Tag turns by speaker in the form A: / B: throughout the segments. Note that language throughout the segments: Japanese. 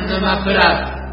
A: 沼プラス。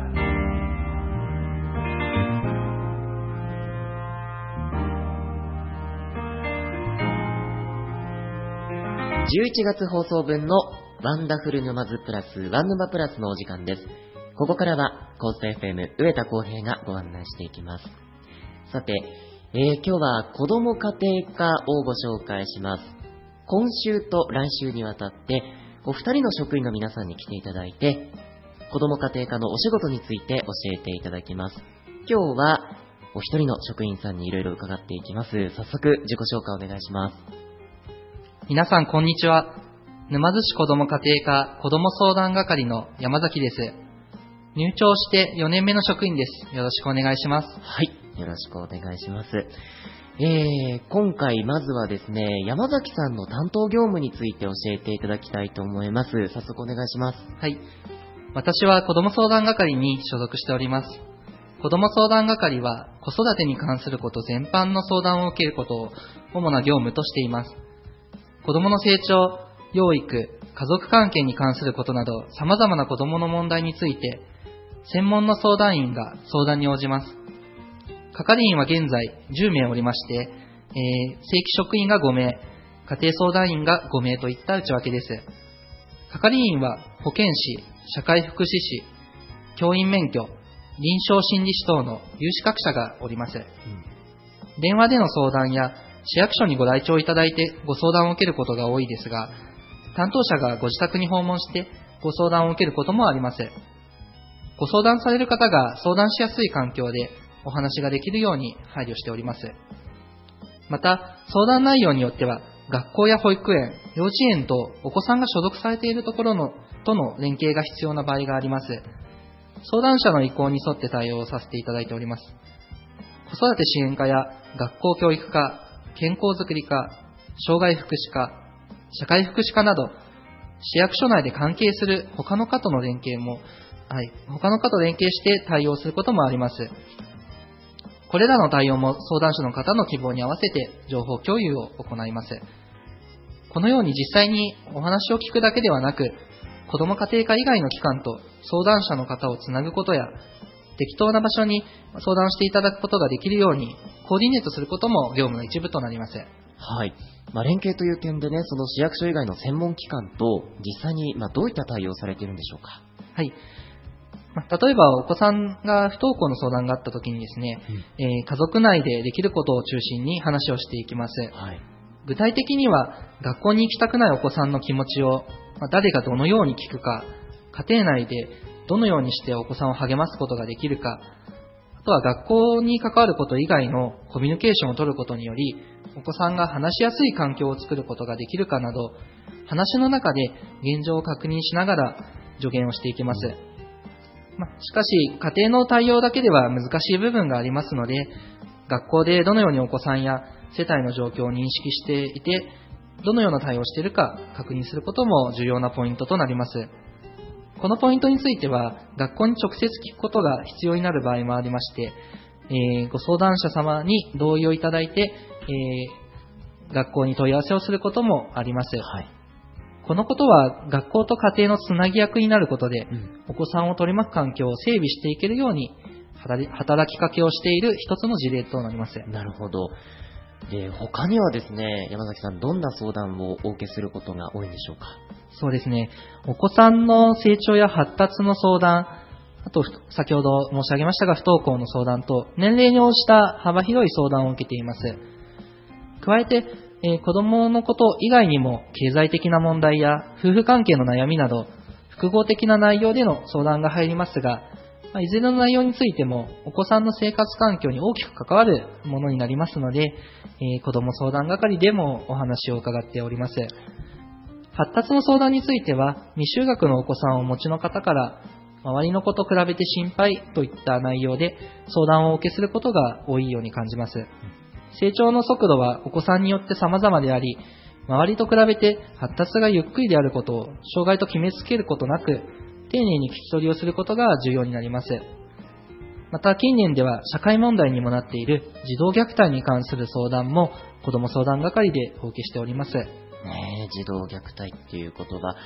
B: 11月放送分のワンダフル沼津プラスワン沼プラスのお時間です。ここからはコースト FM 上田浩平がご案内していきます。さて、今日は子ども家庭科をご紹介します。今週と来週にわたってお二人の職員の皆さんに来ていただいて、子ども家庭科のお仕事について教えていただきます。今日はお一人の職員さんにいろいろ伺っていきます。早速自己紹介お願いします。
C: 皆さんこんにちは。沼津市子ども家庭科子ども相談係の山崎です。入庁して4年目の職員です。よろしくお願いします。
B: はい、よろしくお願いします。今回まずはですね、山崎さんの担当業務について教えていただきたいと思います。早速お願いします。
C: はい。私は子ども相談係に所属しております。子ども相談係は子育てに関すること全般の相談を受けることを主な業務としています。子どもの成長、養育、家族関係に関することなど様々な子どもの問題について専門の相談員が相談に応じます。係員は現在10名おりまして、正規職員が5名、家庭相談員が5名といった内訳です。係員は保健師、社会福祉士、教員免許、臨床心理士等の有資格者がおります。電話での相談や市役所にご来庁いただいてご相談を受けることが多いですが、担当者がご自宅に訪問してご相談を受けることもあります。ご相談される方が相談しやすい環境でお話ができるように配慮しております。また、相談内容によっては、学校や保育園、幼稚園とお子さんが所属されているところとの連携が必要な場合があります。相談者の意向に沿って対応をさせていただいております。子育て支援課や学校教育課、健康づくり課、障害福祉課、社会福祉課など、市役所内で関係する他の課と連携して対応することもあります。これらの対応も相談者の方の希望に合わせて情報共有を行います。このように実際にお話を聞くだけではなく、子ども家庭科以外の機関と相談者の方をつなぐことや、適当な場所に相談していただくことができるようにコーディネートすることも業務の一部となります。
B: はい。連携という点でね、その市役所以外の専門機関と実際にどういった対応をされているんでしょうか。
C: はい。例えばお子さんが不登校の相談があったときにですね、家族内でできることを中心に話をしていきます。はい。具体的には学校に行きたくないお子さんの気持ちを誰がどのように聞くか、家庭内でどのようにしてお子さんを励ますことができるか、あとは学校に関わること以外のコミュニケーションを取ることにより、お子さんが話しやすい環境を作ることができるかなど、話の中で現状を確認しながら助言をしていきます。しかし、家庭の対応だけでは難しい部分がありますので、学校でどのようにお子さんや世帯の状況を認識していて、どのような対応をしているか確認することも重要なポイントとなります。このポイントについては、学校に直接聞くことが必要になる場合もありまして、ご相談者様に同意をいただいて、学校に問い合わせをすることもあります。はい。このことは学校と家庭のつなぎ役になることで、お子さんを取り巻く環境を整備していけるように働きかけをしている一つの事例となります。
B: なるほど。で、他にはですね、山崎さん、どんな相談をお受けすることが多いんでしょうか。
C: そうですね。お子さんの成長や発達の相談、あと先ほど申し上げましたが不登校の相談と年齢に応じた幅広い相談を受けています。加えて、子供のこと以外にも経済的な問題や夫婦関係の悩みなど複合的な内容での相談が入りますが、いずれの内容についてもお子さんの生活環境に大きく関わるものになりますので、子ども相談係でもお話を伺っております。発達の相談については未就学のお子さんをお持ちの方から周りの子と比べて心配といった内容で相談をお受けすることが多いように感じます。成長の速度はお子さんによって様々であり、周りと比べて発達がゆっくりであることを障害と決めつけることなく、丁寧に聞き取りをすることが重要になります。また近年では社会問題にもなっている児童虐待に関する相談も子ども相談係でお受けしております。
B: 児童虐待っていう言葉、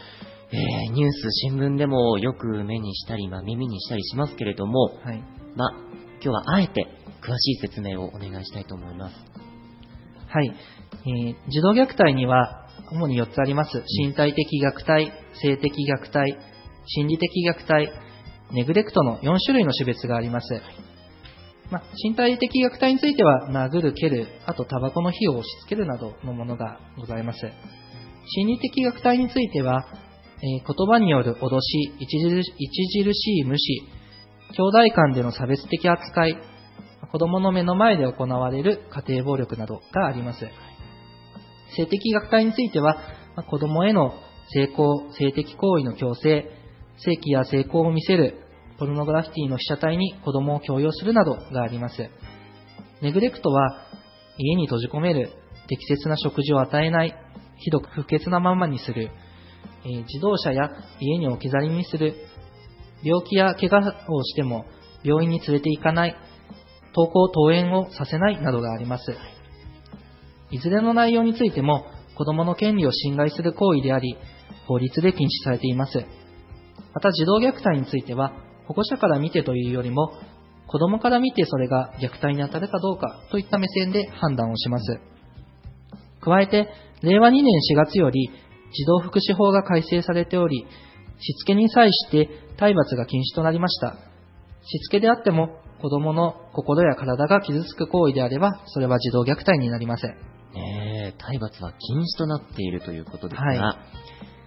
B: ニュース、新聞でもよく目にしたり、耳にしたりしますけれども、
C: はい。
B: 今日はあえて詳しい説明をお願いしたいと思います。
C: はい。児童虐待には主に4つあります。身体的虐待、性的虐待、心理的虐待、ネグレクトの4種類の種別があります。身体的虐待については、殴る、蹴る、あとタバコの火を押し付けるなどのものがございます。心理的虐待については、言葉による脅し、著しい無視、兄弟間での差別的扱い、子供の目の前で行われる家庭暴力などがあります。性的虐待については、子供への性的行為の強制、性器や性交を見せる、ポルノグラフィティの被写体に子供を強要するなどがあります。ネグレクトは、家に閉じ込める、適切な食事を与えない、ひどく不潔なままにする、自動車や家に置き去りにする、病気や怪我をしても病院に連れて行かない、登校登園をさせないなどがあります。いずれの内容についても子供の権利を侵害する行為であり、法律で禁止されています。また児童虐待については、保護者から見てというよりも、子供から見てそれが虐待に当たるかどうかといった目線で判断をします。加えて、令和2年4月より児童福祉法が改正されており、しつけに際して体罰が禁止となりました。しつけであっても子供の心や体が傷つく行為であれば、それは児童虐待になりません。
B: 体罰は禁止となっているということですが、
C: はい、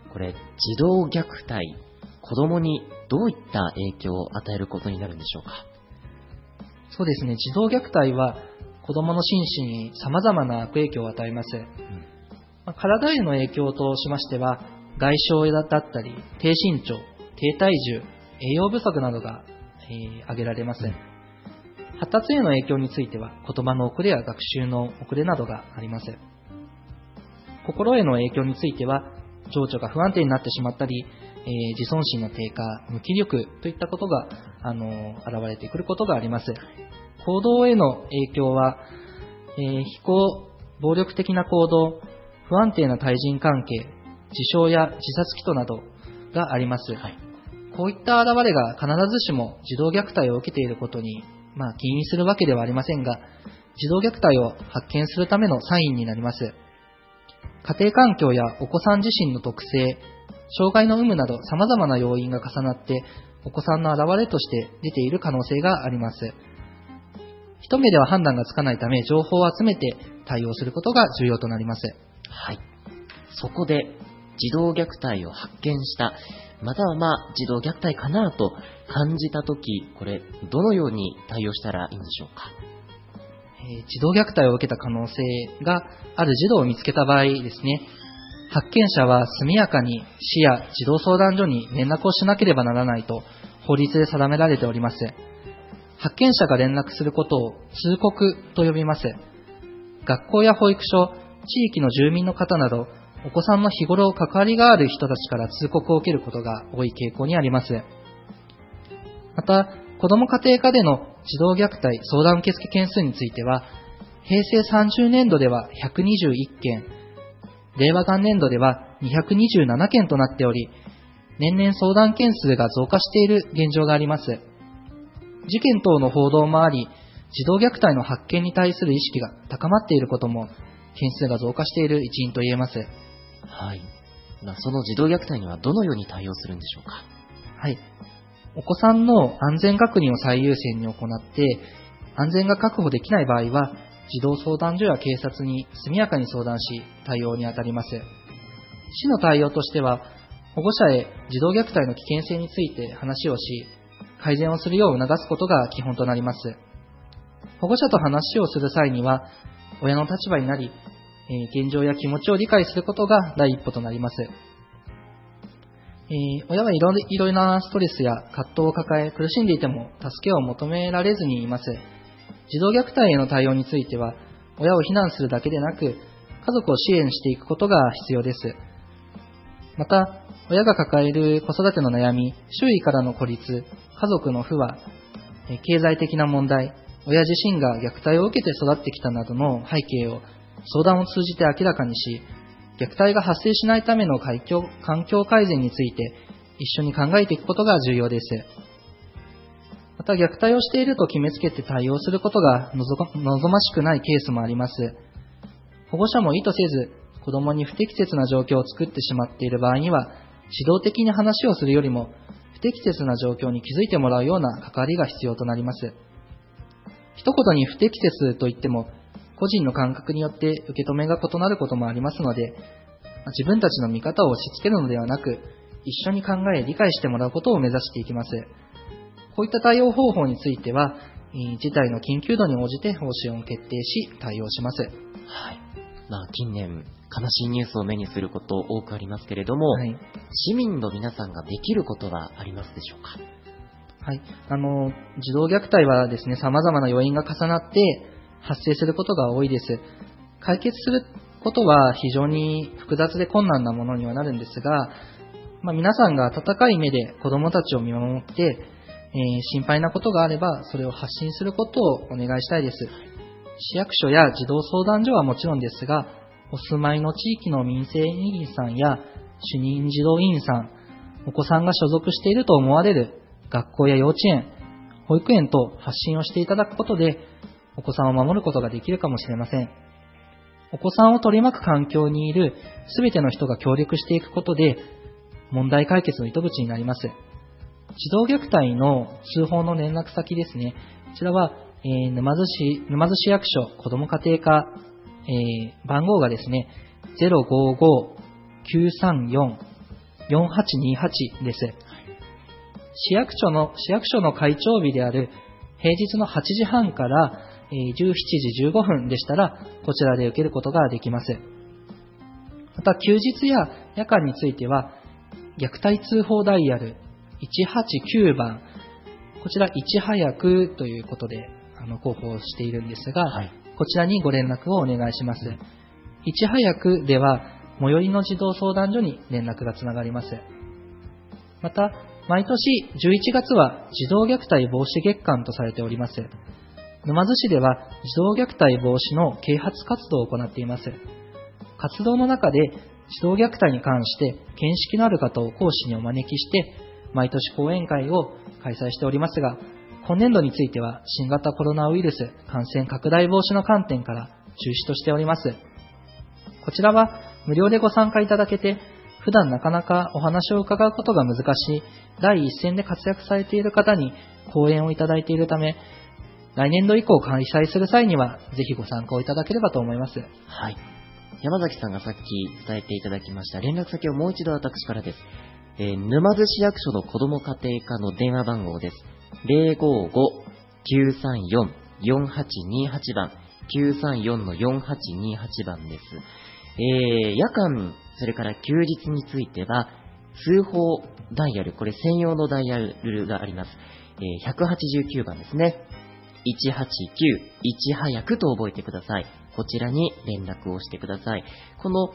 B: これ、児童虐待、子供にどういった影響を与えることになるんでしょうか。
C: そうですね、児童虐待は子供の心身に様々な悪影響を与えます。体への影響としましては、外傷だったり、低身長、低体重、栄養不足などが、挙げられます。発達への影響については、言葉の遅れや学習の遅れなどがあります。心への影響については、情緒が不安定になってしまったり、自尊心の低下、無気力といったことが現れてくることがあります。行動への影響は、非行、暴力的な行動、不安定な対人関係、自傷や自殺祈祷などがあります。こういった現れが必ずしも児童虐待を受けていることに、起因するわけではありませんが、児童虐待を発見するためのサインになります。家庭環境やお子さん自身の特性、障害の有無など様々な要因が重なってお子さんの現れとして出ている可能性があります。一目では判断がつかないため、情報を集めて対応することが重要となります。
B: はい。そこで児童虐待を発見した、または児童虐待かなと感じたとき、これどのように対応したらいいんでしょうか。
C: 児童虐待を受けた可能性がある児童を見つけた場合ですね、発見者は速やかに市や児童相談所に連絡をしなければならないと法律で定められております。発見者が連絡することを通告と呼びます。学校や保育所、地域の住民の方など、お子さんの日頃関わりがある人たちから通告を受けることが多い傾向にあります。また、子ども家庭科での児童虐待相談受付件数については、平成30年度では121件、令和元年度では227件となっており、年々相談件数が増加している現状があります。事件等の報道もあり、児童虐待の発見に対する意識が高まっていることも、件数が増加している一因と言えます。
B: はい。その児童虐待にはどのように対応するんでしょうか。
C: はい。お子さんの安全確認を最優先に行って、安全が確保できない場合は、児童相談所や警察に速やかに相談し、対応に当たります。市の対応としては、保護者へ児童虐待の危険性について話をし、改善をするよう促すことが基本となります。保護者と話をする際には、親の立場になり、現状や気持ちを理解することが第一歩となります。親はいろいろなストレスや葛藤を抱え苦しんでいても助けを求められずにいます。児童虐待への対応については、親を非難するだけでなく、家族を支援していくことが必要です。また、親が抱える子育ての悩み、周囲からの孤立、家族の不和、経済的な問題、親自身が虐待を受けて育ってきたなどの背景を相談を通じて明らかにし、 虐待が発生しないための環境改善について一緒に考えていくことが重要です。また、虐待をしていると決めつけて対応することが望ましくないケースもあります。保護者も意図せず子供に不適切な状況を作ってしまっている場合には、指導的に話をするよりも不適切な状況に気づいてもらうような関わりが必要となります。一言に不適切といっても個人の感覚によって受け止めが異なることもありますので、自分たちの見方を押し付けるのではなく、一緒に考え理解してもらうことを目指していきます。こういった対応方法については、事態の緊急度に応じて方針を決定し対応します。
B: はい。近年悲しいニュースを目にすること多くありますけれども、はい、市民の皆さんができることはありますでしょうか？
C: はい。児童虐待はですね、様々な要因が重なって発生することが多いです。解決することは非常に複雑で困難なものにはなるんですが、皆さんが温かい目で子どもたちを見守って、心配なことがあればそれを発信することをお願いしたいです。市役所や児童相談所はもちろんですが、お住まいの地域の民生委員さんや主任児童委員さん、お子さんが所属していると思われる学校や幼稚園、保育園と発信をしていただくことで、お子さんを守ることができるかもしれません。お子さんを取り巻く環境にいるすべての人が協力していくことで、問題解決の糸口になります。児童虐待の通報の連絡先ですね。こちらは、沼津市役所子ども家庭課、番号がですね、055-934-4828 です。市役所の会長日である平日の8時半から17時15分でしたら、こちらで受けることができます。また、休日や夜間については、虐待通報ダイヤル189番、こちらいち早くということで広報しているんですが、はい、こちらにご連絡をお願いします。いち早くでは最寄りの児童相談所に連絡がつながります。また、毎年11月は児童虐待防止月間とされております。沼津市では児童虐待防止の啓発活動を行っています。活動の中で児童虐待に関して見識のある方を講師にお招きして毎年講演会を開催しておりますが、今年度については新型コロナウイルス感染拡大防止の観点から中止としております。こちらは無料でご参加いただけて、普段なかなかお話を伺うことが難しい第一線で活躍されている方に講演をいただいているため、来年度以降開催する際にはぜひご参加をいただければと思います。
B: はい。山崎さんがさっき伝えていただきました連絡先をもう一度私からです。沼津市役所の子ども家庭課の電話番号です。055-934-4828番、934-4828番です。夜間、それから休日については、通報ダイヤル、これ専用のダイヤルがあります。189番ですね。189、いち早くと覚えてください。こちらに連絡をしてください。この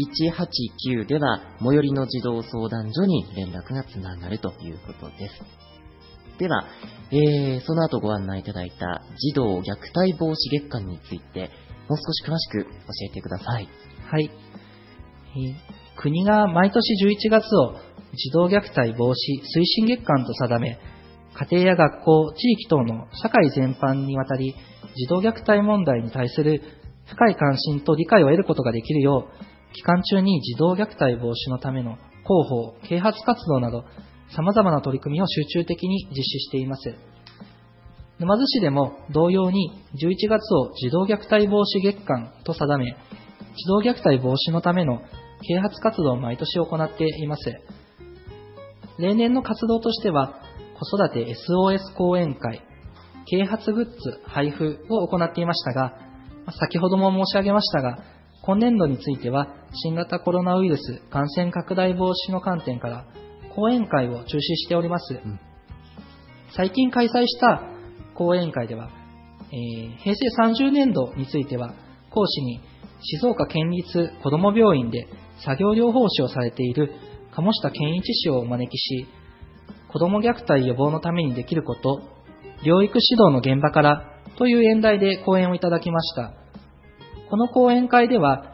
B: 189では、最寄りの児童相談所に連絡がつながるということです。では、その後ご案内いただいた児童虐待防止月間について、もう少し詳しく教えてください。
C: はい。国が毎年11月を児童虐待防止推進月間と定め、家庭や学校、地域等の社会全般にわたり、児童虐待問題に対する深い関心と理解を得ることができるよう、期間中に児童虐待防止のための広報、啓発活動など、様々な取り組みを集中的に実施しています。沼津市でも同様に11月を児童虐待防止月間と定め、児童虐待防止のための啓発活動を毎年行っています。例年の活動としては、子育て SOS 講演会、啓発グッズ配布を行っていましたが、先ほども申し上げましたが、今年度については新型コロナウイルス感染拡大防止の観点から講演会を中止しております。最近開催した講演会では、平成30年度については講師に静岡県立子ども病院で作業療法士をされている鴨下健一氏をお招きし、子ども虐待予防のためにできること、療育指導の現場からという演題で講演をいただきました。この講演会では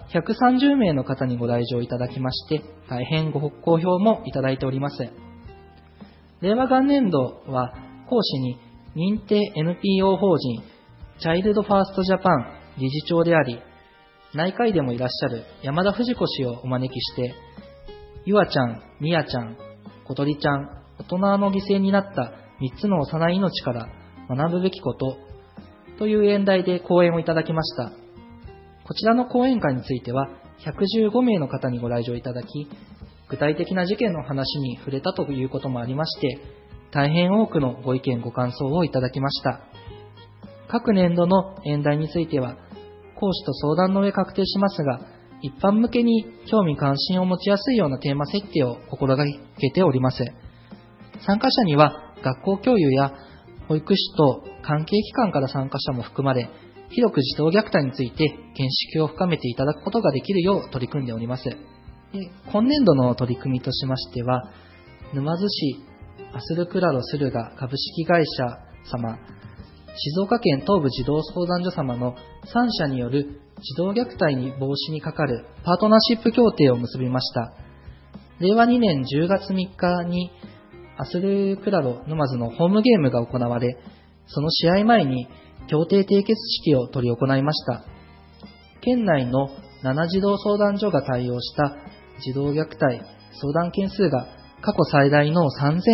C: 130名の方にご来場いただきまして、大変ご好評もいただいております。令和元年度は講師に認定 NPO 法人チャイルドファーストジャパン理事長であり、内科医でもいらっしゃる山田藤子氏をお招きして、ゆあちゃん、みやちゃん、ことりちゃん、大人の犠牲になった3つの幼い命から学ぶべきことという演題で講演をいただきました。こちらの講演会については115名の方にご来場いただき、具体的な事件の話に触れたということもありまして、大変多くのご意見ご感想をいただきました。各年度の演題については講師と相談の上確定しますが、一般向けに興味関心を持ちやすいようなテーマ設定を心がけております。参加者には学校教諭や保育士と関係機関から参加者も含まれ、広く児童虐待について見識を深めていただくことができるよう取り組んでおります。今年度の取り組みとしましては、沼津市アスルクラロ駿河株式会社様、静岡県東部児童相談所様の3社による児童虐待に防止にかかるパートナーシップ協定を結びました。令和2年10月3日にアスルクラロ沼津のホームゲームが行われ、その試合前に協定締結式を執り行いました。県内の7児童相談所が対応した児童虐待相談件数が過去最大の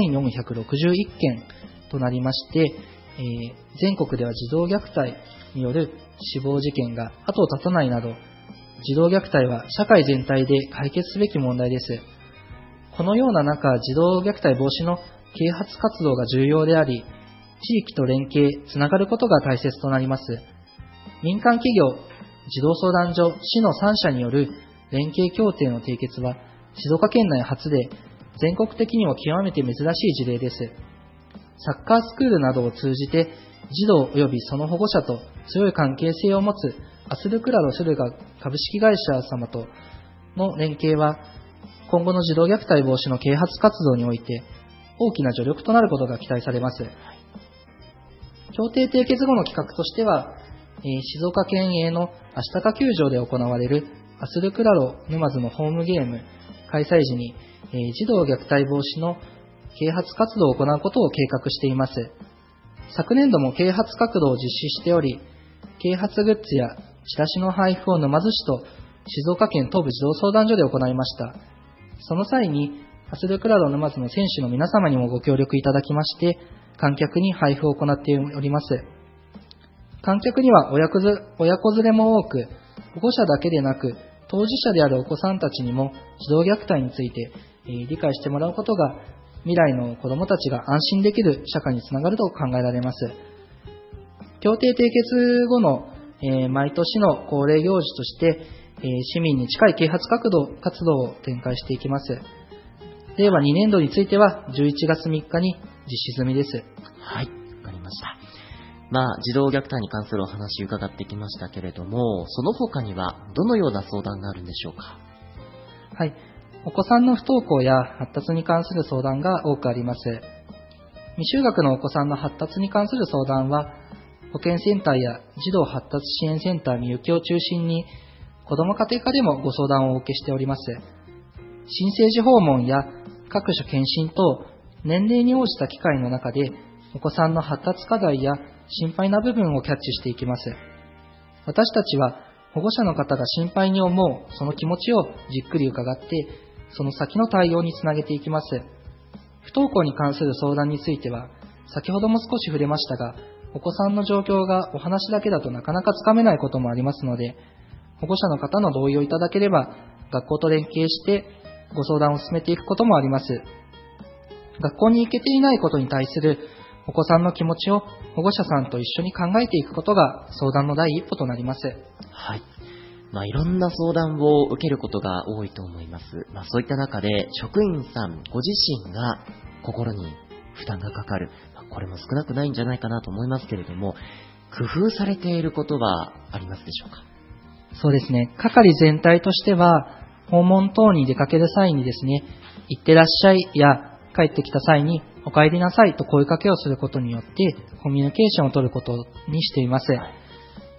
C: 3461件となりまして、全国では児童虐待による死亡事件が後を絶たないなど、児童虐待は社会全体で解決すべき問題です。このような中、児童虐待防止の啓発活動が重要であり、地域と連携、つながることが大切となります。民間企業、児童相談所、市の3社による連携協定の締結は、静岡県内初で、全国的にも極めて珍しい事例です。サッカースクールなどを通じて、児童及びその保護者と強い関係性を持つアスルクラロ駿河株式会社様との連携は、今後の児童虐待防止の啓発活動において大きな助力となることが期待されます。協定締結後の企画としては、静岡県営のあしたか球場で行われるアスルクラロ沼津のホームゲーム開催時に、児童虐待防止の啓発活動を行うことを計画しています。昨年度も啓発活動を実施しており、啓発グッズやチラシの配布を沼津市と静岡県東部児童相談所で行いました。その際にアスルクラロ沼津の選手の皆様にもご協力いただきまして、観客に配布を行っております。観客には親子連れも多く、保護者だけでなく当事者であるお子さんたちにも児童虐待について理解してもらうことが、未来の子どもたちが安心できる社会につながると考えられます。協定締結後の毎年の恒例行事として、市民に近い啓発活動を展開していきます。令和2年度については11月3日に実施済みです。
B: はい、わかりました。児童虐待に関するお話伺ってきましたけれども、その他にはどのような相談があるんでしょうか？
C: はい、お子さんの不登校や発達に関する相談が多くあります。未就学のお子さんの発達に関する相談は、保健センターや児童発達支援センターみゆきを中心に、子ども家庭科でもご相談をお受けしております。新生児訪問や各種検診等、年齢に応じた機会の中で、お子さんの発達課題や心配な部分をキャッチしていきます。私たちは保護者の方が心配に思うその気持ちをじっくり伺って、その先の対応につなげていきます。不登校に関する相談については、先ほども少し触れましたが、お子さんの状況がお話だけだとなかなかつかめないこともありますので、保護者の方の同意をいただければ、学校と連携してご相談を進めていくこともあります。学校に行けていないことに対するお子さんの気持ちを保護者さんと一緒に考えていくことが相談の第一歩となります。
B: はい。いろんな相談を受けることが多いと思います。そういった中で職員さんご自身が心に負担がかかる、これも少なくないんじゃないかなと思いますけれども、工夫されていることはありますでしょうか？
C: そうですね。係全体としては、訪問等に出かける際にですね、行ってらっしゃいや帰ってきた際にお帰りなさいと声かけをすることによってコミュニケーションを取ることにしています。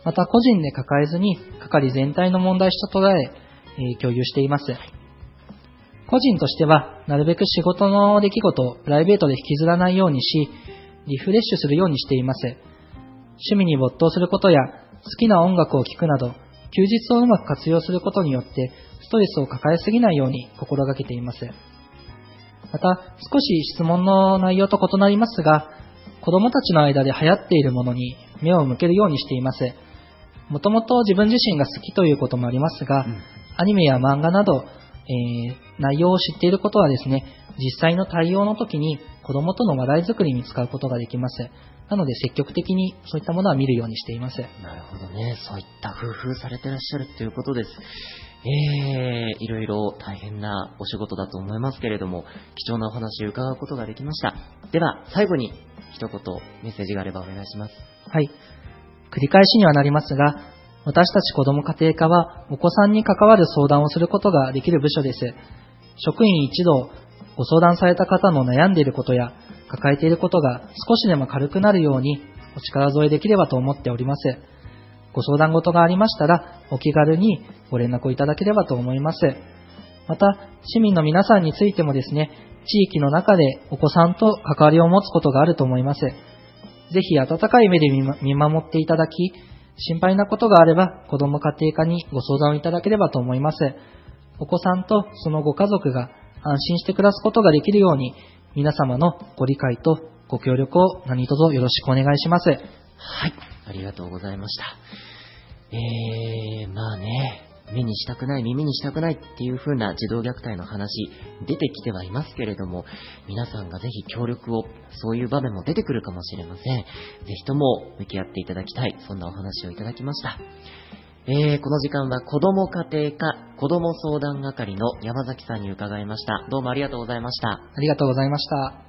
C: また個人で抱えずに係全体の問題と捉え、共有しています。個人としては、なるべく仕事の出来事をプライベートで引きずらないようにし、リフレッシュするようにしています。趣味に没頭することや、好きな音楽を聴くなど、休日をうまく活用することによって、ストレスを抱えすぎないように心がけています。また、少し質問の内容と異なりますが、子供たちの間で流行っているものに目を向けるようにしています。もともと自分自身が好きということもありますが、アニメや漫画など、内容を知っていることはですね、実際の対応の時に子供との話題作りに使うことができます。なので積極的にそういったものは見るようにしています。
B: なるほどね。そういった工夫されてらっしゃるということです。いろいろ大変なお仕事だと思いますけれども、貴重なお話を伺うことができました。では、最後に一言メッセージがあればお願いします。
C: はい。繰り返しにはなりますが、私たち子ども家庭科はお子さんに関わる相談をすることができる部署です。職員一同、ご相談された方の悩んでいることや抱えていることが少しでも軽くなるようにお力添えできればと思っております。ご相談事がありましたらお気軽にご連絡をいただければと思います。また、市民の皆さんについてもですね、地域の中でお子さんと関わりを持つことがあると思います。ぜひ温かい目で見守っていただき、心配なことがあれば子ども家庭科にご相談をいただければと思います。お子さんとそのご家族が安心して暮らすことができるように、皆様のご理解とご協力を何卒よろしくお願いします。
B: はい、ありがとうございました。まあね、目にしたくない、耳にしたくないっていう風な児童虐待の話出てきてはいますけれども、皆さんがぜひ協力を、そういう場面も出てくるかもしれません。ぜひとも向き合っていただきたい、そんなお話をいただきました。この時間は子ども家庭科子ども相談係の山崎さんに伺いました。どうもありがとうございました。
C: ありがとうございました。